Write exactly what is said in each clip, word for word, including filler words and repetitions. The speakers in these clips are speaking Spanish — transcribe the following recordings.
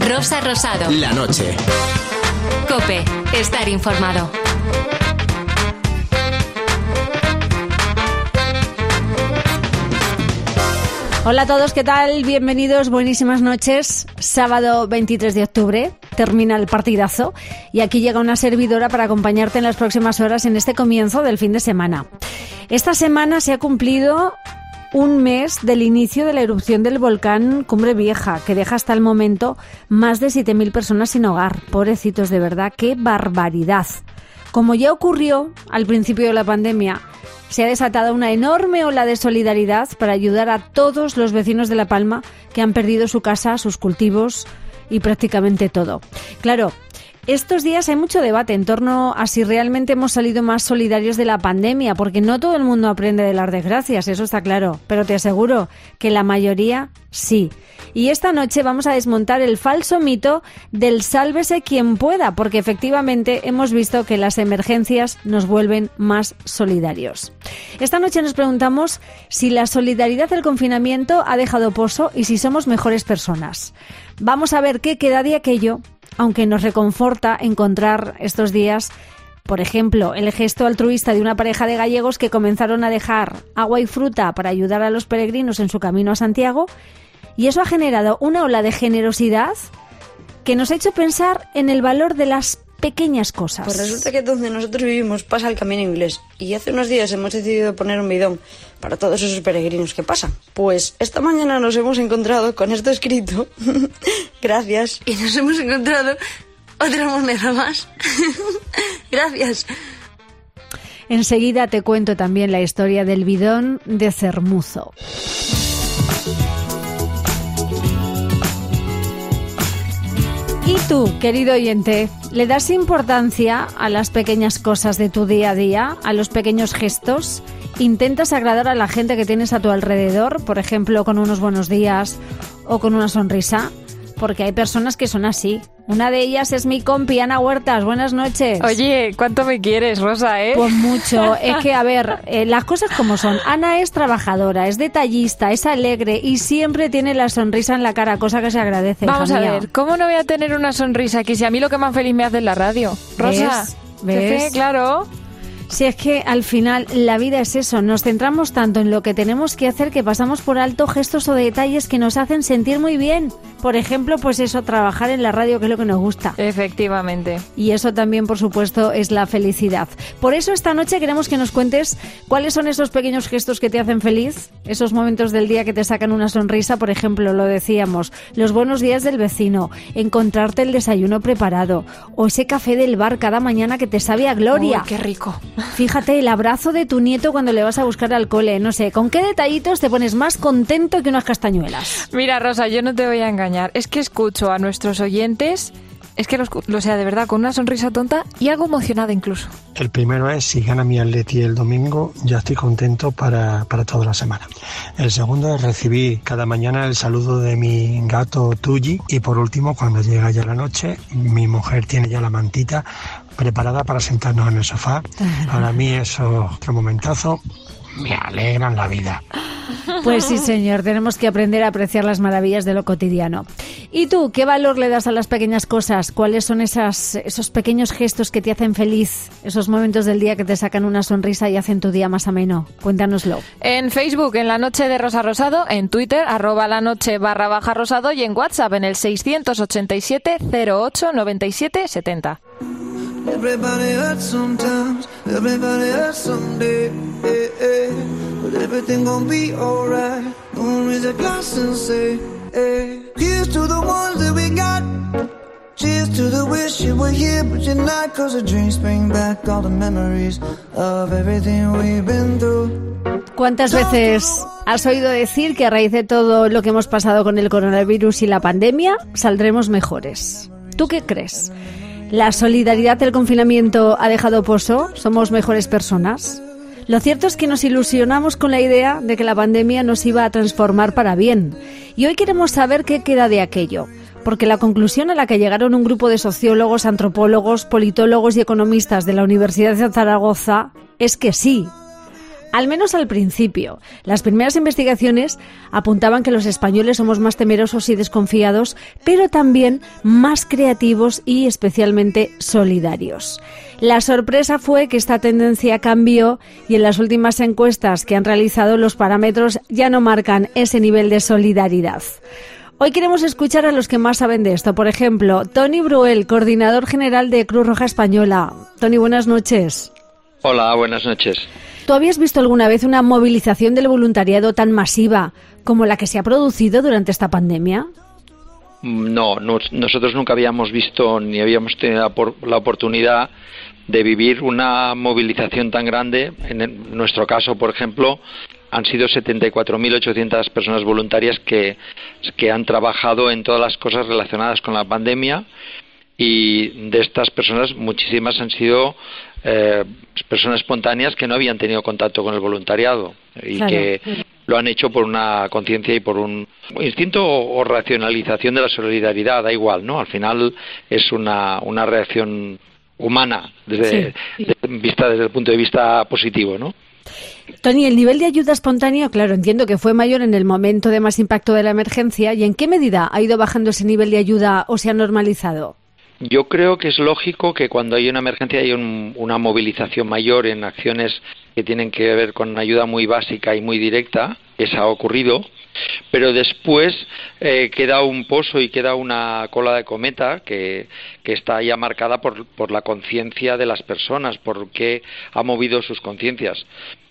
Rosa Rosado. La noche. COPE. Estar informado. Hola a todos, ¿qué tal? Bienvenidos, buenísimas noches. Sábado veintitrés de octubre, termina el partidazo y aquí llega una servidora para acompañarte en las próximas horas en este comienzo del fin de semana. Esta semana se ha cumplido un mes del inicio de la erupción del volcán Cumbre Vieja, que deja hasta el momento más de siete mil personas sin hogar. Pobrecitos, de verdad, qué barbaridad. Como ya ocurrió al principio de la pandemia, se ha desatado una enorme ola de solidaridad para ayudar a todos los vecinos de La Palma que han perdido su casa, sus cultivos y prácticamente todo. Claro, estos días hay mucho debate en torno a si realmente hemos salido más solidarios de la pandemia, porque no todo el mundo aprende de las desgracias, eso está claro, pero te aseguro que la mayoría sí. Y esta noche vamos a desmontar el falso mito del sálvese quien pueda, porque efectivamente hemos visto que las emergencias nos vuelven más solidarios. Esta noche nos preguntamos si la solidaridad del confinamiento ha dejado pozo y si somos mejores personas. Vamos a ver qué queda de aquello, aunque nos reconforta encontrar estos días, por ejemplo, el gesto altruista de una pareja de gallegos que comenzaron a dejar agua y fruta para ayudar a los peregrinos en su camino a Santiago, y eso ha generado una ola de generosidad que nos ha hecho pensar en el valor de las pequeñas cosas. Pues resulta que donde nosotros vivimos pasa el camino inglés y hace unos días hemos decidido poner un bidón para todos esos peregrinos que pasan. Pues esta mañana nos hemos encontrado con esto escrito, gracias, y nos hemos encontrado otra moneda más, gracias. Enseguida te cuento también la historia del bidón de Cermuzo. ¿Y tú, querido oyente, le das importancia a las pequeñas cosas de tu día a día, a los pequeños gestos? ¿Intentas agradar a la gente que tienes a tu alrededor, por ejemplo, con unos buenos días o con una sonrisa? Porque hay personas que son así. Una de ellas es mi compi, Ana Huertas. Buenas noches. Oye, ¿cuánto me quieres, Rosa, eh? Pues mucho. Es que, a ver, eh, las cosas como son. Ana es trabajadora, es detallista, es alegre y siempre tiene la sonrisa en la cara, cosa que se agradece. Vamos a ver, ¿cómo no voy a tener una sonrisa aquí si a mí lo que más feliz me hace es la radio? Rosa, ¿ves? ¿Ves? Sí, claro. Si es que al final la vida es eso, nos centramos tanto en lo que tenemos que hacer que pasamos por alto gestos o detalles que nos hacen sentir muy bien. Por ejemplo, pues eso, trabajar en la radio, que es lo que nos gusta. Efectivamente. Y eso también, por supuesto, es la felicidad. Por eso esta noche queremos que nos cuentes cuáles son esos pequeños gestos que te hacen feliz, esos momentos del día que te sacan una sonrisa, por ejemplo, lo decíamos, los buenos días del vecino, encontrarte el desayuno preparado o ese café del bar cada mañana que te sabe a gloria. Uy, qué rico. Fíjate, el abrazo de tu nieto cuando le vas a buscar al cole, no sé, ¿con qué detallitos te pones más contento que unas castañuelas? Mira, Rosa, yo no te voy a engañar. Es que escucho a nuestros oyentes, es que los, lo sea de verdad, con una sonrisa tonta y algo emocionada incluso. El primero es, si gana mi Atleti el domingo, ya estoy contento para, para toda la semana. El segundo es recibir cada mañana el saludo de mi gato Tuyi. Y por último, cuando llega ya la noche, mi mujer tiene ya la mantita preparada para sentarnos en el sofá. Para mí eso, otro momentazo, me alegran la vida. Pues sí, señor, tenemos que aprender a apreciar las maravillas de lo cotidiano. ¿Y tú, qué valor le das a las pequeñas cosas? ¿Cuáles son esas, esos pequeños gestos que te hacen feliz? Esos momentos del día que te sacan una sonrisa y hacen tu día más ameno. Cuéntanoslo. En Facebook, en La Noche de Rosa Rosado, en Twitter, arroba la noche barra baja rosado y en WhatsApp en el seiscientos ochenta y siete cero ocho noventa y siete setenta. Everybody hurts sometimes, everybody hurts someday, eh, eh. But everything gon' be alright. Gonna raise a glass and say, eh. Here's to the ones that we got. Cheers to the wish you were here but you're not. Cause the dreams bring back all the memories of everything we've been through. ¿Cuántas veces has oído decir que a raíz de todo lo que hemos pasado con el coronavirus y la pandemia, saldremos mejores? ¿Tú qué crees? ¿La solidaridad del confinamiento ha dejado pozo? ¿Somos mejores personas? Lo cierto es que nos ilusionamos con la idea de que la pandemia nos iba a transformar para bien. Y hoy queremos saber qué queda de aquello. Porque la conclusión a la que llegaron un grupo de sociólogos, antropólogos, politólogos y economistas de la Universidad de Zaragoza es que sí. Al menos al principio. Las primeras investigaciones apuntaban que los españoles somos más temerosos y desconfiados, pero también más creativos y especialmente solidarios. La sorpresa fue que esta tendencia cambió y en las últimas encuestas que han realizado los parámetros ya no marcan ese nivel de solidaridad. Hoy queremos escuchar a los que más saben de esto. Por ejemplo, Toni Bruel, coordinador general de Cruz Roja Española. Toni, buenas noches. Hola, buenas noches. ¿Tú habías visto alguna vez una movilización del voluntariado tan masiva como la que se ha producido durante esta pandemia? No, no nosotros nunca habíamos visto ni habíamos tenido la, por, la oportunidad de vivir una movilización tan grande. En el, nuestro caso, por ejemplo, han sido setenta y cuatro mil ochocientas personas voluntarias que, que han trabajado en todas las cosas relacionadas con la pandemia, y de estas personas muchísimas han sido eh, personas espontáneas que no habían tenido contacto con el voluntariado y claro, que lo han hecho por una conciencia y por un instinto o, o racionalización de la solidaridad, da igual, ¿no? Al final es una, una reacción humana desde, sí. desde, vista, desde el punto de vista positivo, ¿no? Toni, el nivel de ayuda espontánea, claro, entiendo que fue mayor en el momento de más impacto de la emergencia. ¿Y en qué medida ha ido bajando ese nivel de ayuda o se ha normalizado? Yo creo que es lógico que cuando hay una emergencia hay un, una movilización mayor en acciones que tienen que ver con ayuda muy básica y muy directa. Esa ha ocurrido, pero después eh, queda un pozo y queda una cola de cometa que, que está ya marcada por, por la conciencia de las personas, por qué ha movido sus conciencias.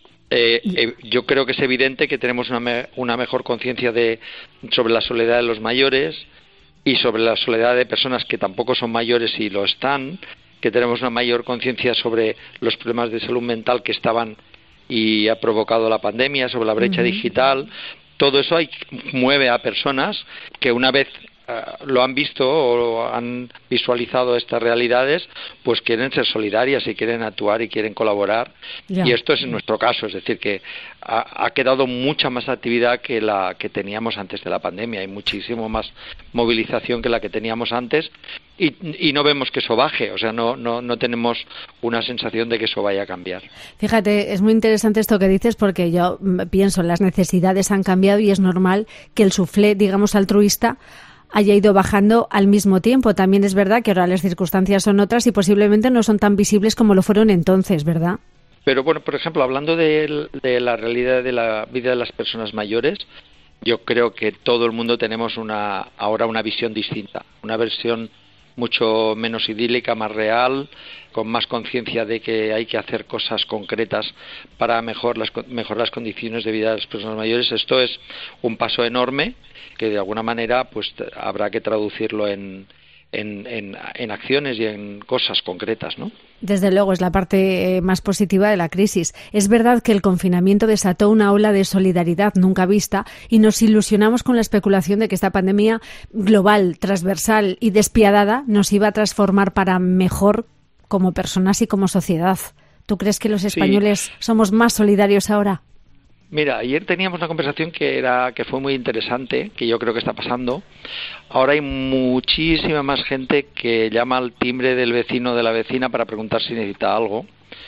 Eh, eh, yo creo que es evidente que tenemos una, me, una mejor conciencia de sobre la soledad de los mayores y sobre la soledad de personas que tampoco son mayores y lo están, que tenemos una mayor conciencia sobre los problemas de salud mental que estaban y ha provocado la pandemia, sobre la brecha uh-huh. digital. Todo eso hay, mueve a personas que una vez uh, lo han visto o han visualizado estas realidades, pues quieren ser solidarias y quieren actuar y quieren colaborar. Yeah. Y esto es en nuestro caso, es decir, que ha, ha quedado mucha más actividad que la que teníamos antes de la pandemia. Hay muchísimo más movilización que la que teníamos antes y, y no vemos que eso baje, o sea, no, no, no tenemos una sensación de que eso vaya a cambiar. Fíjate, es muy interesante esto que dices porque yo pienso, las necesidades han cambiado y es normal que el suflé, digamos, altruista haya ido bajando al mismo tiempo. También es verdad que ahora las circunstancias son otras y posiblemente no son tan visibles como lo fueron entonces, ¿verdad? Pero bueno, por ejemplo, hablando de, de la realidad de la vida de las personas mayores, yo creo que todo el mundo tenemos una ahora una visión distinta, una versión mucho menos idílica, más real, con más conciencia de que hay que hacer cosas concretas para mejor las, mejorar las condiciones de vida de las personas mayores. Esto es un paso enorme que de alguna manera pues habrá que traducirlo en, en, en, en acciones y en cosas concretas, ¿no? Desde luego, es la parte más positiva de la crisis. Es verdad que el confinamiento desató una ola de solidaridad nunca vista y nos ilusionamos con la especulación de que esta pandemia global, transversal y despiadada nos iba a transformar para mejor como personas y como sociedad. ¿Tú crees que los españoles sí. somos más solidarios ahora? Mira, ayer teníamos una conversación que era que fue muy interesante, que yo creo que está pasando. Ahora hay muchísima más gente que llama al timbre del vecino o de la vecina para preguntar si necesita algo.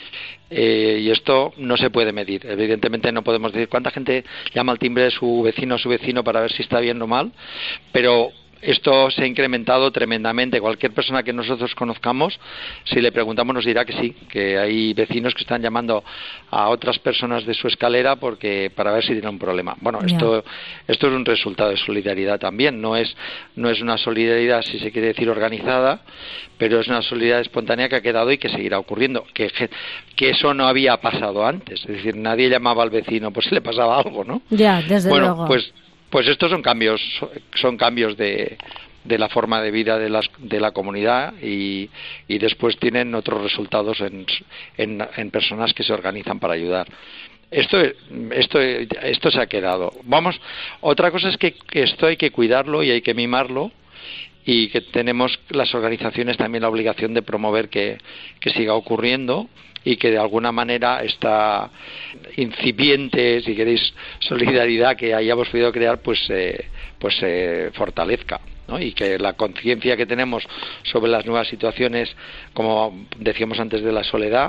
Eh, y esto no se puede medir. Evidentemente no podemos decir cuánta gente llama al timbre de su vecino o su vecino para ver si está bien o mal, pero esto se ha incrementado tremendamente. Cualquier persona que nosotros conozcamos, si le preguntamos, nos dirá que sí, que hay vecinos que están llamando a otras personas de su escalera porque para ver si tienen un problema. Bueno, yeah. esto esto es un resultado de solidaridad también. No es no es una solidaridad, si se quiere decir, organizada, pero es una solidaridad espontánea que ha quedado y que seguirá ocurriendo. Que, que eso no había pasado antes. Es decir, nadie llamaba al vecino por si le pasaba algo, ¿no? Ya, desde bueno, luego. Pues Pues estos son cambios, son cambios de, de la forma de vida de, las, de la comunidad y, y después tienen otros resultados en, en, en personas que se organizan para ayudar. Esto, esto, esto se ha quedado. Vamos, otra cosa es que, que esto hay que cuidarlo y hay que mimarlo y que tenemos las organizaciones también la obligación de promover que, que siga ocurriendo y que de alguna manera esta incipiente, si queréis, solidaridad que hayamos podido crear, pues eh, pues se eh, fortalezca, ¿no? Y que la conciencia que tenemos sobre las nuevas situaciones, como decíamos antes de la soledad,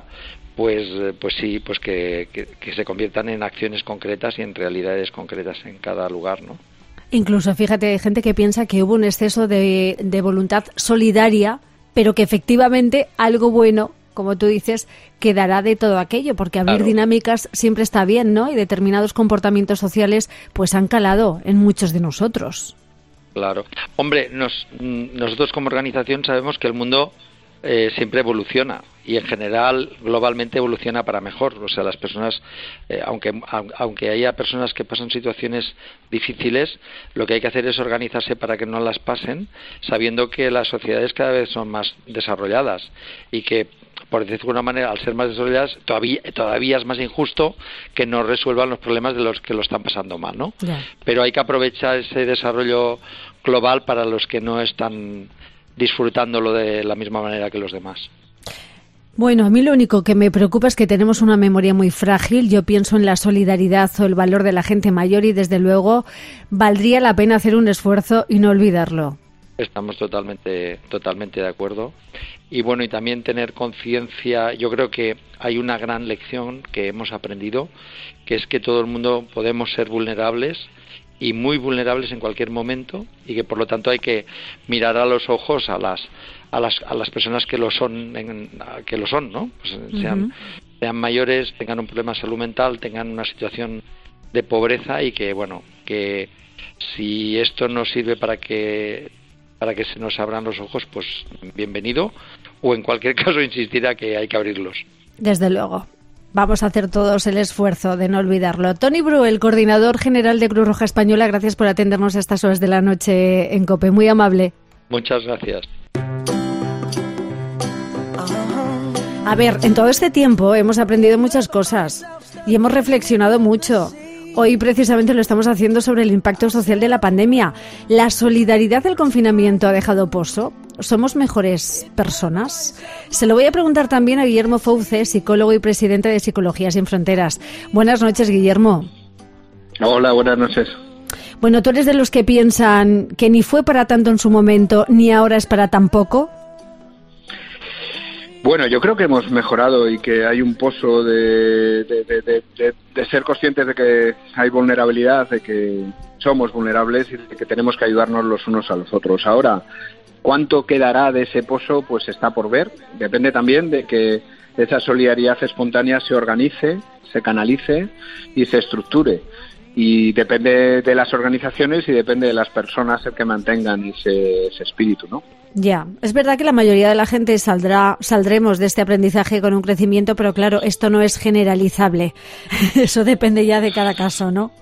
pues pues sí, pues que, que, que se conviertan en acciones concretas y en realidades concretas en cada lugar, ¿no? Incluso, fíjate, hay gente que piensa que hubo un exceso de, de voluntad solidaria, pero que efectivamente algo bueno, como tú dices, quedará de todo aquello, porque abrir Claro. dinámicas siempre está bien, ¿no? Y determinados comportamientos sociales pues han calado en muchos de nosotros. Claro. Hombre, nos, nosotros como organización sabemos que el mundo eh, siempre evoluciona y en general globalmente evoluciona para mejor. O sea, las personas, eh, aunque aunque haya personas que pasan situaciones difíciles, lo que hay que hacer es organizarse para que no las pasen, sabiendo que las sociedades cada vez son más desarrolladas y que, por decirlo de alguna manera, al ser más desarrolladas, todavía todavía es más injusto que no resuelvan los problemas de los que lo están pasando mal, ¿no? Ya. Pero hay que aprovechar ese desarrollo global para los que no están disfrutándolo de la misma manera que los demás. Bueno, a mí lo único que me preocupa es que tenemos una memoria muy frágil. Yo pienso en la solidaridad o el valor de la gente mayor y, desde luego, valdría la pena hacer un esfuerzo y no olvidarlo. Estamos totalmente totalmente de acuerdo. Y bueno, y también tener conciencia, yo creo que hay una gran lección que hemos aprendido, que es que todo el mundo podemos ser vulnerables y muy vulnerables en cualquier momento, y que por lo tanto hay que mirar a los ojos a las a las a las personas que lo son en, que lo son, ¿no? Pues sean uh-huh. sean mayores, tengan un problema de salud mental, tengan una situación de pobreza, y que bueno, que si esto nos sirve para que para que se nos abran los ojos, pues bienvenido, o en cualquier caso insistir a que hay que abrirlos. Desde luego. Vamos a hacer todos el esfuerzo de no olvidarlo. Toni Bru, el coordinador general de Cruz Roja Española, gracias por atendernos a estas horas de la noche en COPE. Muy amable. Muchas gracias. A ver, en todo este tiempo hemos aprendido muchas cosas y hemos reflexionado mucho. Hoy precisamente lo estamos haciendo sobre el impacto social de la pandemia. ¿La solidaridad del confinamiento ha dejado pozo? ¿Somos mejores personas? Se lo voy a preguntar también a Guillermo Fouce, psicólogo y presidente de Psicología Sin Fronteras. Buenas noches, Guillermo. Hola, buenas noches. Bueno, ¿tú eres de los que piensan que ni fue para tanto en su momento, ni ahora es para tan poco? Bueno, yo creo que hemos mejorado y que hay un pozo de, de, de, de, de, de ser conscientes de que hay vulnerabilidad, de que somos vulnerables y de que tenemos que ayudarnos los unos a los otros. Ahora, ¿cuánto quedará de ese pozo? Pues está por ver. Depende también de que esa solidaridad espontánea se organice, se canalice y se estructure. Y depende de las organizaciones y depende de las personas el que mantengan ese, ese espíritu, ¿no? Ya, es verdad que la mayoría de la gente saldrá, saldremos de este aprendizaje con un crecimiento, pero claro, esto no es generalizable. Eso depende ya de cada caso, ¿no?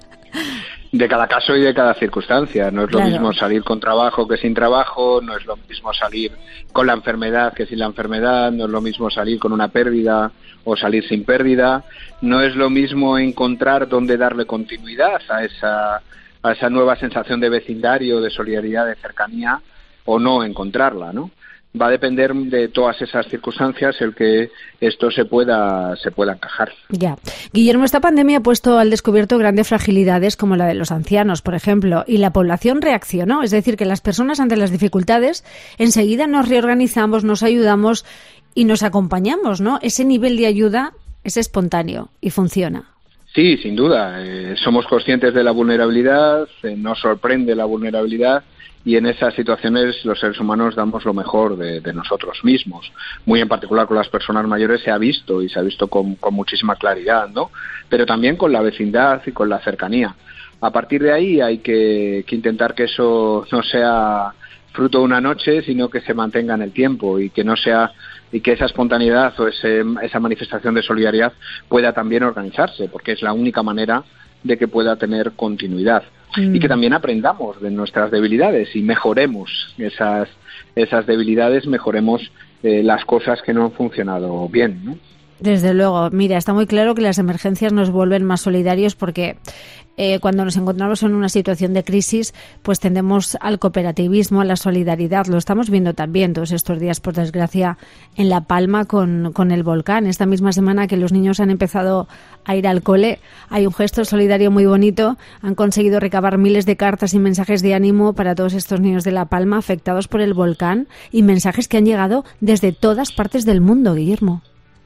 De cada caso y de cada circunstancia. No es lo Claro. mismo salir con trabajo que sin trabajo, no es lo mismo salir con la enfermedad que sin la enfermedad, no es lo mismo salir con una pérdida o salir sin pérdida, no es lo mismo encontrar dónde darle continuidad a esa, a esa nueva sensación de vecindario, de solidaridad, de cercanía, o no encontrarla, ¿no? Va a depender de todas esas circunstancias el que esto se pueda se pueda encajar. Ya. Guillermo, esta pandemia ha puesto al descubierto grandes fragilidades como la de los ancianos, por ejemplo, y la población reaccionó. Es decir, que las personas ante las dificultades enseguida nos reorganizamos, nos ayudamos y nos acompañamos, ¿no? Ese nivel de ayuda es espontáneo y funciona. Sí, sin duda. Eh, somos conscientes de la vulnerabilidad, eh, nos sorprende la vulnerabilidad. Y en esas situaciones los seres humanos damos lo mejor de, de nosotros mismos. Muy en particular con las personas mayores se ha visto y se ha visto con, con muchísima claridad, ¿no? Pero también con la vecindad y con la cercanía. A partir de ahí hay que, que intentar que eso no sea fruto de una noche, sino que se mantenga en el tiempo y que no sea y que esa espontaneidad o ese, esa manifestación de solidaridad pueda también organizarse, porque es la única manera de que pueda tener continuidad. Mm. Y que también aprendamos de nuestras debilidades y mejoremos esas esas debilidades, mejoremos eh, las cosas que no han funcionado bien, ¿no? Desde luego. Mira, está muy claro que las emergencias nos vuelven más solidarios porque eh, cuando nos encontramos en una situación de crisis, pues tendemos al cooperativismo, a la solidaridad. Lo estamos viendo también todos estos días, por desgracia, en La Palma con, con el volcán. Esta misma semana que los niños han empezado a ir al cole, hay un gesto solidario muy bonito. Han conseguido recabar miles de cartas y mensajes de ánimo para todos estos niños de La Palma afectados por el volcán, y mensajes que han llegado desde todas partes del mundo, Guillermo.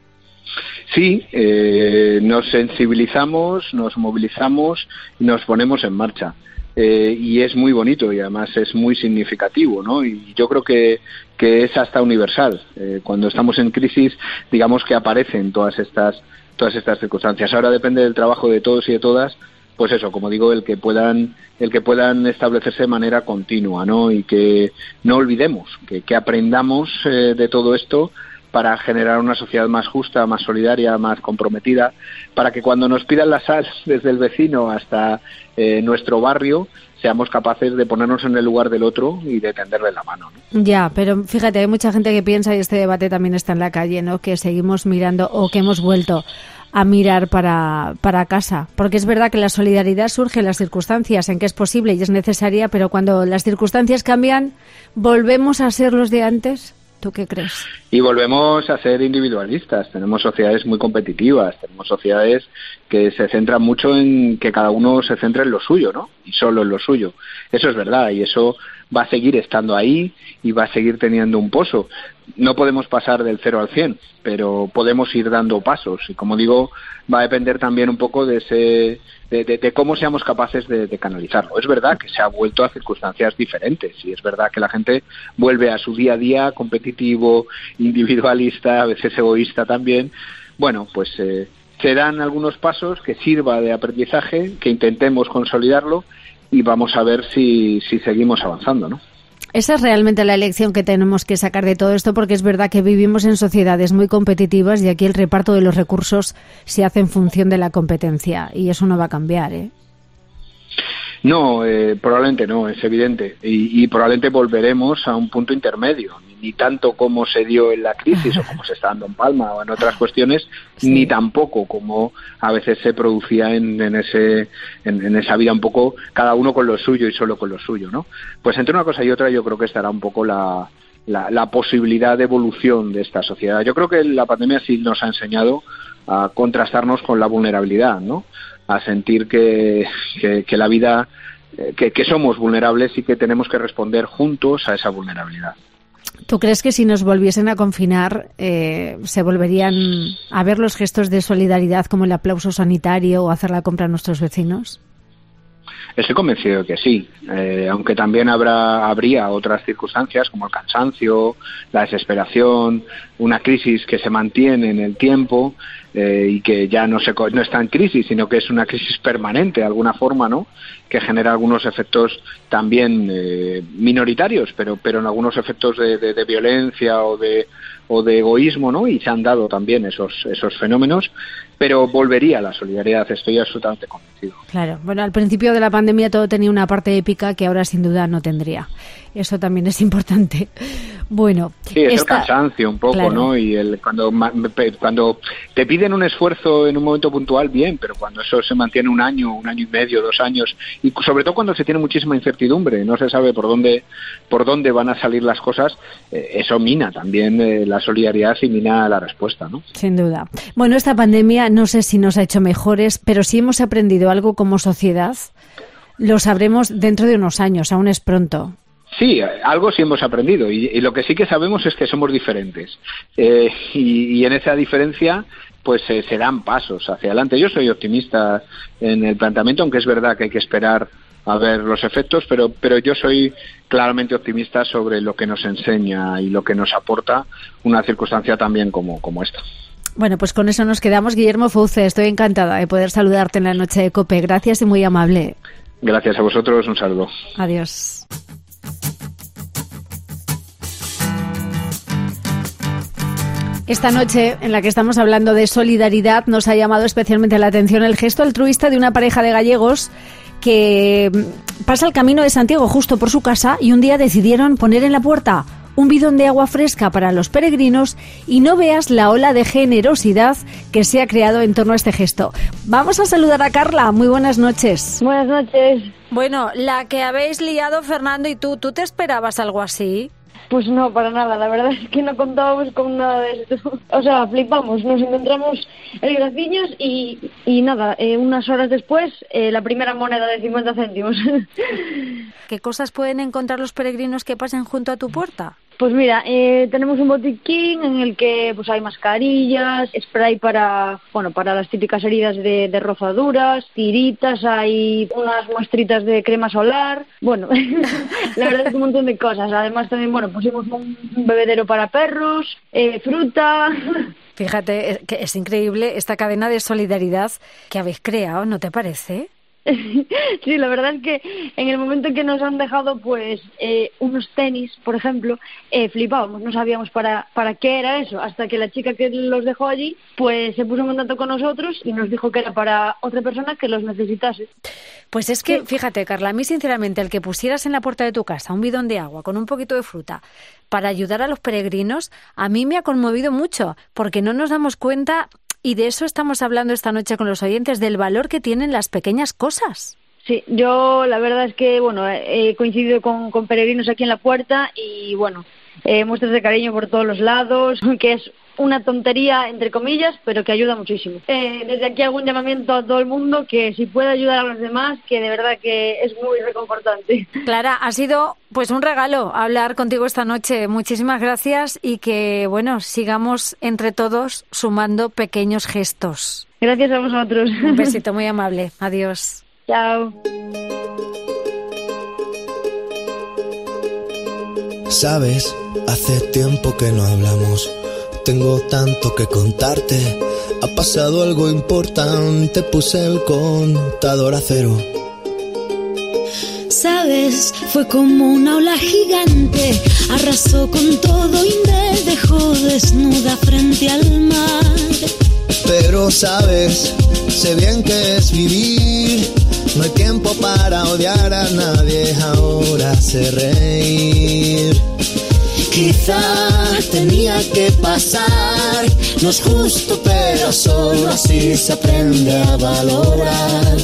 Sí, eh, nos sensibilizamos, nos movilizamos y nos ponemos en marcha. Eh, y es muy bonito y además es muy significativo, ¿no? Y yo creo que, que es hasta universal. Eh, cuando estamos en crisis, digamos que aparecen todas estas, todas estas circunstancias. Ahora depende del trabajo de todos y de todas, pues eso, como digo, el que puedan, el que puedan establecerse de manera continua, ¿no? Y que no olvidemos, que, que aprendamos eh, de todo esto para generar una sociedad más justa, más solidaria, más comprometida, para que cuando nos pidan la sal desde el vecino hasta eh, nuestro barrio, seamos capaces de ponernos en el lugar del otro y de tenderle la mano, ¿no? Ya, pero fíjate, hay mucha gente que piensa, y este debate también está en la calle, ¿no?, que seguimos mirando o que hemos vuelto a mirar para, para casa, porque es verdad que la solidaridad surge en las circunstancias en que es posible y es necesaria, pero cuando las circunstancias cambian, ¿volvemos a ser los de antes? ¿Tú qué crees? Y volvemos a ser individualistas. Tenemos sociedades muy competitivas, tenemos sociedades que se centran mucho en que cada uno se centre en lo suyo, ¿no? Y solo en lo suyo. Eso es verdad y eso va a seguir estando ahí y va a seguir teniendo un pozo. No podemos pasar del cero al cien, pero podemos ir dando pasos y, como digo, va a depender también un poco de ese de, de, de cómo seamos capaces de, de canalizarlo. Es verdad que se ha vuelto a circunstancias diferentes y es verdad que la gente vuelve a su día a día competitivo, individualista, a veces egoísta también. Bueno, pues eh, serán algunos pasos que sirva de aprendizaje, que intentemos consolidarlo y vamos a ver si, si seguimos avanzando, ¿no? Esa es realmente la lección que tenemos que sacar de todo esto, porque es verdad que vivimos en sociedades muy competitivas y aquí el reparto de los recursos se hace en función de la competencia y eso no va a cambiar, ¿eh? No, eh, probablemente no, es evidente. Y, y probablemente volveremos a un punto intermedio, ni, ni tanto como se dio en la crisis o como se está dando en Palma o en otras cuestiones, sí. Ni tampoco como a veces se producía en, en, ese, en, en esa vida un poco cada uno con lo suyo y solo con lo suyo, ¿no? Pues entre una cosa y otra yo creo que estará un poco la, la, la posibilidad de evolución de esta sociedad. Yo creo que la pandemia sí nos ha enseñado a contrastarnos con la vulnerabilidad, ¿no? A sentir que, que, que la vida, que, que somos vulnerables y que tenemos que responder juntos a esa vulnerabilidad. ¿Tú crees que si nos volviesen a confinar eh, se volverían a ver los gestos de solidaridad como el aplauso sanitario o hacer la compra a nuestros vecinos? Estoy convencido de que sí, eh, aunque también habrá habría otras circunstancias como el cansancio, la desesperación, una crisis que se mantiene en el tiempo eh, y que ya no se no está en crisis, sino que es una crisis permanente de alguna forma, ¿no? Que genera algunos efectos también eh, minoritarios, pero pero en algunos efectos de, de, de violencia o de o de egoísmo, ¿no? Y se han dado también esos esos fenómenos, pero volvería a la solidaridad, estoy absolutamente convencido. Claro, bueno, al principio de la pandemia todo tenía una parte épica que ahora sin duda no tendría. Eso también es importante. Bueno, sí, es esta... el cansancio un poco, claro. ¿No? Y el cuando cuando te piden un esfuerzo en un momento puntual, bien, pero cuando eso se mantiene un año, un año y medio, dos años, y sobre todo cuando se tiene muchísima incertidumbre, no se sabe por dónde por dónde van a salir las cosas, eh, eso mina también eh, la solidaridad y mina la respuesta, ¿no? Sin duda. Bueno, esta pandemia no sé si nos ha hecho mejores, pero si hemos aprendido algo como sociedad, lo sabremos dentro de unos años, aún es pronto. Sí, algo sí hemos aprendido y, y lo que sí que sabemos es que somos diferentes eh, y, y en esa diferencia pues eh, se dan pasos hacia adelante. Yo soy optimista en el planteamiento, aunque es verdad que hay que esperar a ver los efectos, pero pero yo soy claramente optimista sobre lo que nos enseña y lo que nos aporta una circunstancia también como, como esta. Bueno, pues con eso nos quedamos. Guillermo Fouce, estoy encantada de poder saludarte en la noche de COPE. Gracias y muy amable. Gracias a vosotros, un saludo. Adiós. Esta noche, en la que estamos hablando de solidaridad, nos ha llamado especialmente la atención el gesto altruista de una pareja de gallegos que pasa el Camino de Santiago justo por su casa y un día decidieron poner en la puerta un bidón de agua fresca para los peregrinos y no veas la ola de generosidad que se ha creado en torno a este gesto. Vamos a saludar a Carla. Muy buenas noches. Buenas noches. Bueno, la que habéis liado Fernando y tú, ¿tú te esperabas algo así? Pues no, para nada, la verdad es que no contábamos con nada de esto. O sea, flipamos, nos encontramos el Graciños y, y nada, eh, unas horas después, eh, la primera moneda de cincuenta céntimos. ¿Qué cosas pueden encontrar los peregrinos que pasen junto a tu puerta? Pues mira, eh, tenemos un botiquín en el que pues hay mascarillas, spray para, bueno, para las típicas heridas de, de rozaduras, tiritas, hay unas muestritas de crema solar, bueno, la verdad es que un montón de cosas. Además también, bueno, pusimos un, un bebedero para perros, eh, fruta. Fíjate, que es increíble esta cadena de solidaridad que habéis creado, ¿no te parece? Sí, la verdad es que en el momento en que nos han dejado pues eh, unos tenis, por ejemplo, eh, flipábamos, no sabíamos para para qué era eso, hasta que la chica que los dejó allí pues se puso en contacto con nosotros y nos dijo que era para otra persona que los necesitase. Pues es que, fíjate, Carla, a mí sinceramente el que pusieras en la puerta de tu casa un bidón de agua con un poquito de fruta para ayudar a los peregrinos, a mí me ha conmovido mucho, porque no nos damos cuenta. Y de eso estamos hablando esta noche con los oyentes, del valor que tienen las pequeñas cosas. Sí, yo la verdad es que, bueno, he coincidido con, con peregrinos aquí en la puerta y, bueno, eh, muestras de cariño por todos los lados, que es una tontería, entre comillas, pero que ayuda muchísimo. Eh, desde aquí hago un llamamiento a todo el mundo que si puede ayudar a los demás, que de verdad que es muy reconfortante. Clara, ha sido pues un regalo hablar contigo esta noche. Muchísimas gracias y que, bueno, sigamos entre todos sumando pequeños gestos. Gracias a vosotros. Un besito muy amable. Adiós. Chao. Sabes, hace tiempo que no hablamos. Tengo tanto que contarte. Ha pasado algo importante. Puse el contador a cero. Sabes, fue como una ola gigante. Arrasó con todo y me dejó desnuda frente al mar. Pero sabes, sé bien que es vivir. No hay tiempo para odiar a nadie. Ahora sé reír. Quizá tenía que pasar, no es justo, pero solo así se aprende a valorar.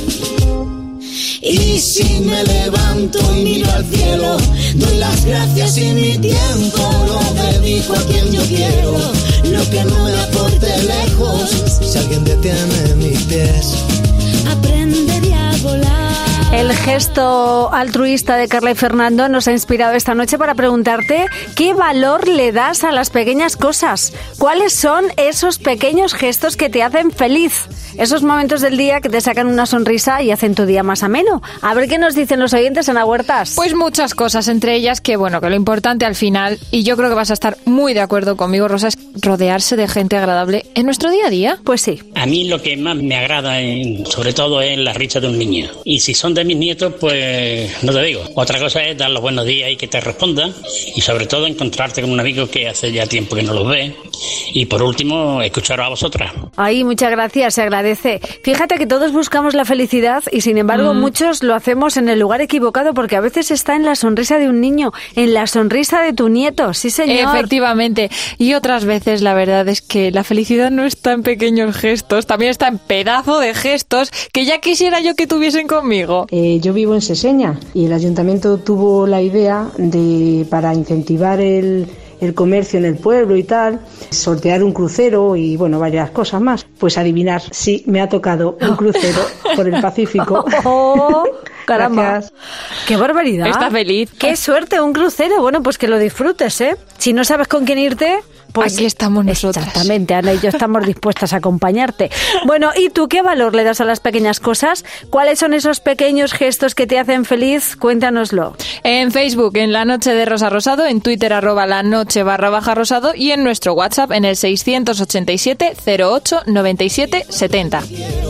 Y si me levanto y miro al cielo, doy las gracias y mi tiempo lo dedico a quien yo quiero. Lo que no me aporte lejos, si alguien detiene mis pies, aprendería a volar. El gesto altruista de Carla y Fernando nos ha inspirado esta noche para preguntarte ¿qué valor le das a las pequeñas cosas? ¿Cuáles son esos pequeños gestos que te hacen feliz? Esos momentos del día que te sacan una sonrisa y hacen tu día más ameno. A ver qué nos dicen los oyentes, Ana Huertas. Pues muchas cosas, entre ellas que, bueno, que lo importante al final, y yo creo que vas a estar muy de acuerdo conmigo, Rosa, es rodearse de gente agradable en nuestro día a día. Pues sí. A mí lo que más me agrada, en, sobre todo, es la risa de un niño. Y si son de mis nietos, pues no te digo. Otra cosa es dar los buenos días y que te respondan. Y sobre todo encontrarte con un amigo que hace ya tiempo que no los ve. Y por último, escucharos a vosotras. Ay, muchas gracias, se agradece. Fíjate que todos buscamos la felicidad y sin embargo mm. muchos lo hacemos en el lugar equivocado, porque a veces está en la sonrisa de un niño, en la sonrisa de tu nieto, sí señor. Efectivamente, y otras veces la verdad es que la felicidad no está en pequeños gestos, también está en pedazo de gestos que ya quisiera yo que tuviesen conmigo. Eh, yo vivo en Seseña y el ayuntamiento tuvo la idea de, para incentivar el el comercio en el pueblo y tal, sortear un crucero y bueno, varias cosas más. Pues adivinar, sí, me ha tocado un crucero por el Pacífico. Oh, caramba. Gracias. ¡Qué barbaridad! Está feliz. ¡Qué suerte, un crucero! Bueno, pues que lo disfrutes, ¿eh? Si no sabes con quién irte, pues aquí estamos nosotras. Exactamente, Ana y yo estamos dispuestas a acompañarte. Bueno, ¿y tú qué valor le das a las pequeñas cosas? ¿Cuáles son esos pequeños gestos que te hacen feliz? Cuéntanoslo. En Facebook, en La Noche de Rosa Rosado, en Twitter, arroba la noche barra baja rosado, y en nuestro WhatsApp en el seiscientos ochenta y siete cero ocho noventa y siete setenta.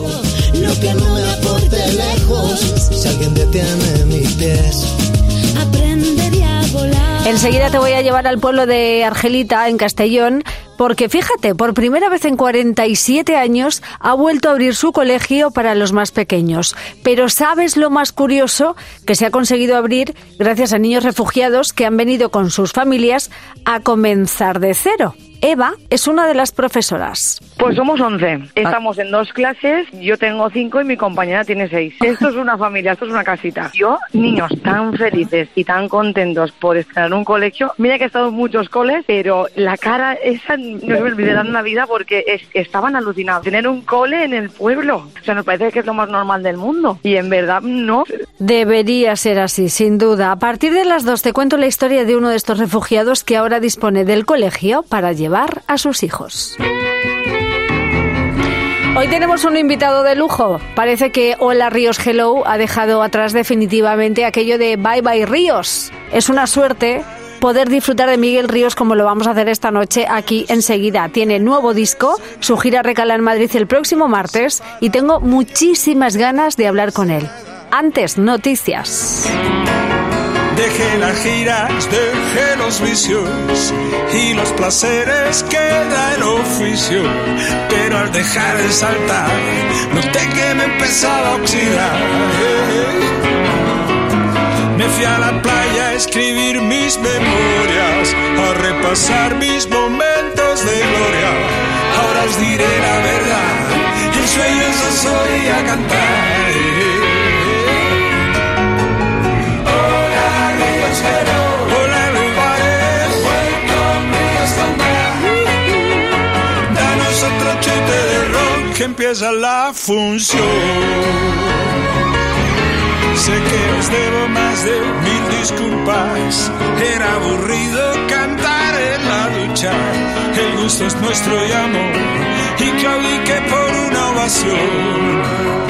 Lo que no me aporte lejos, si alguien detiene mis pies, aprendería a volar. Enseguida te voy a llevar al pueblo de Argelita, en Castellón, porque fíjate, por primera vez en cuarenta y siete años ha vuelto a abrir su colegio para los más pequeños. Pero ¿sabes lo más curioso? Que se ha conseguido abrir gracias a niños refugiados que han venido con sus familias a comenzar de cero. Eva es una de las profesoras. Pues somos once. Estamos en dos clases, yo tengo cinco y mi compañera tiene seis. Esto es una familia, esto es una casita. Yo, niños tan felices y tan contentos por estar en un colegio. Mira que he estado en muchos coles, pero la cara esa no se me olvidará en la vida porque es, estaban alucinados. Tener un cole en el pueblo, o sea, nos parece que es lo más normal del mundo. Y en verdad, no. Debería ser así, sin duda. A partir de las dos te cuento la historia de uno de estos refugiados que ahora dispone del colegio para llevar a sus hijos. Hoy tenemos un invitado de lujo. Parece que Hola Ríos Hello ha dejado atrás definitivamente aquello de Bye Bye Ríos. Es una suerte poder disfrutar de Miguel Ríos como lo vamos a hacer esta noche aquí enseguida. Tiene nuevo disco, su gira recala en Madrid el próximo martes y tengo muchísimas ganas de hablar con él. Antes, noticias. Dejé las giras, dejé los vicios y los placeres que da el oficio. Pero al dejar de saltar, noté que me empezaba a oxidar. Me fui a la playa a escribir mis memorias, a repasar mis momentos de gloria. Ahora os diré la verdad, en sueños os oía cantar. Hola lugares, danos otro chute de ron que empieza la función. Sé que os debo más de mil disculpas. Era aburrido cantar en la ducha. El gusto es nuestro y amor, y claudiqué por una ovación.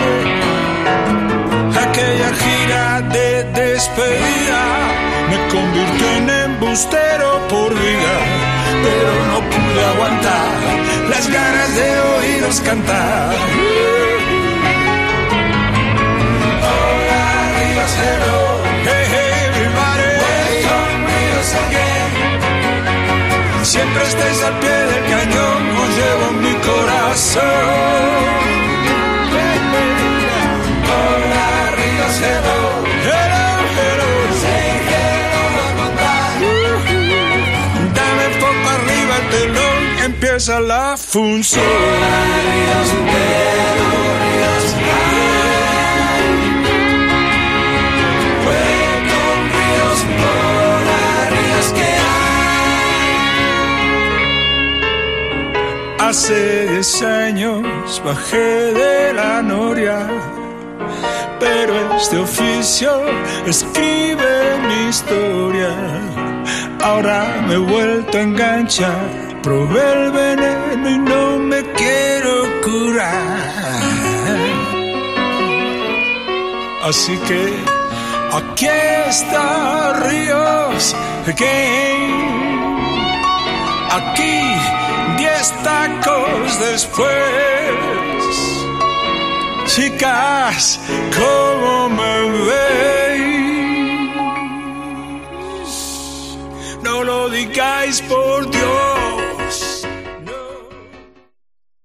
Aquella gira de despedida me convirtió en embustero por vida, pero no pude aguantar las ganas de oíros cantar. Hola Ríos Hello, hey hey everybody, welcome Ríos again. Siempre estáis al pie del cañón, os llevo en mi corazón. Hola Ríos Hello, hello, hello. Empieza la función. Ríos, ríos, con ríos, por ríos que hay. Hace diez años bajé de la noria, pero este oficio escribe mi historia. Ahora me he vuelto a enganchar. Probé el veneno y no me quiero curar. Así que aquí está Ríos again. Aquí diez tacos después. Chicas, ¿cómo me veis? No lo digáis por ti.